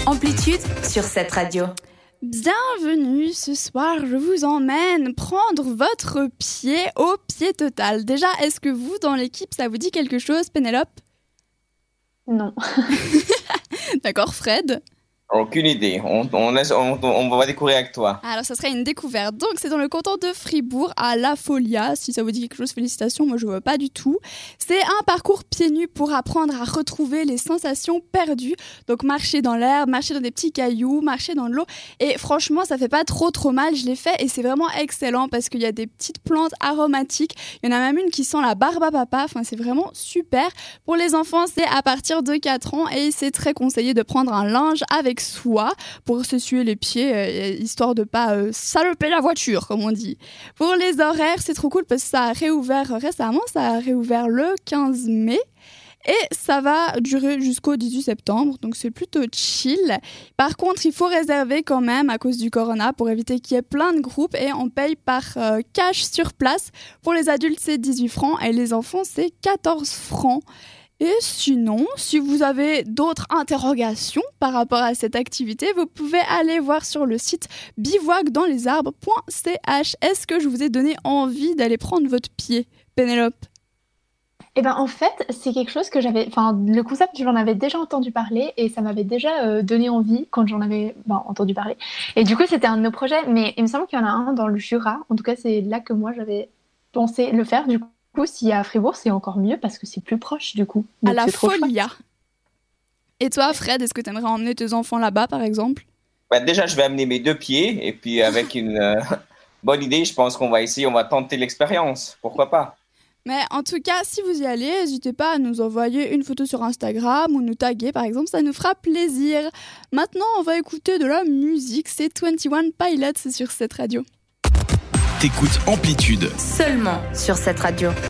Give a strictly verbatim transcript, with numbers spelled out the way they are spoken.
Amplitude sur cette radio. Bienvenue, ce soir je vous emmène prendre votre pied au pied total. Déjà, est-ce que vous, dans l'équipe, ça vous dit quelque chose, Pénélope ? Non. D'accord, Fred ? Aucune idée. On, on, laisse, on, on va découvrir avec toi. Alors, ça serait une découverte. Donc, c'est dans le canton de Fribourg, à La Folia. Si ça vous dit quelque chose, félicitations. Moi, je ne vois pas du tout. C'est un parcours pieds nus pour apprendre à retrouver les sensations perdues. Donc, marcher dans l'air, marcher dans des petits cailloux, marcher dans de l'eau. Et franchement, ça fait pas trop, trop mal. Je l'ai fait et c'est vraiment excellent parce qu'il y a des petites plantes aromatiques. Il y en a même une qui sent la barbe à papa. Enfin, c'est vraiment super. Pour les enfants, c'est à partir de quatre ans et c'est très conseillé de prendre un linge avec soi pour s'essuyer les pieds, euh, histoire de pas euh, saloper la voiture, comme on dit. Pour les horaires, c'est trop cool parce que ça a réouvert récemment, ça a réouvert le quinze mai. Et ça va durer jusqu'au dix-huit septembre, donc c'est plutôt chill. Par contre, il faut réserver quand même à cause du corona pour éviter qu'il y ait plein de groupes et on paye par euh, cash sur place. Pour les adultes, c'est dix-huit francs et les enfants, c'est quatorze francs. Et sinon, si vous avez d'autres interrogations par rapport à cette activité, vous pouvez aller voir sur le site bivouac dans les arbres point c h. Est-ce que je vous ai donné envie d'aller prendre votre pied, Pénélope ? Eh ben en fait, c'est quelque chose que j'avais... Enfin, le concept, j'en avais déjà entendu parler et ça m'avait déjà euh, donné envie quand j'en avais ben, entendu parler. Et du coup, c'était un de nos projets, mais il me semble qu'il y en a un dans le Jura. En tout cas, c'est là que moi, j'avais pensé le faire, du coup. Du coup, s'il y a à Fribourg, c'est encore mieux parce que c'est plus proche du coup. Donc, à La Folia. Et toi, Fred, est-ce que tu aimerais emmener tes enfants là-bas, par exemple ? Bah, déjà, je vais amener mes deux pieds et puis avec une euh, bonne idée, je pense qu'on va essayer, on va tenter l'expérience. Pourquoi pas ? Mais en tout cas, si vous y allez, n'hésitez pas à nous envoyer une photo sur Instagram ou nous taguer, par exemple, ça nous fera plaisir. Maintenant, on va écouter de la musique. C'est vingt et un Pilots sur cette radio. T'écoutes Amplitude. Seulement sur cette radio.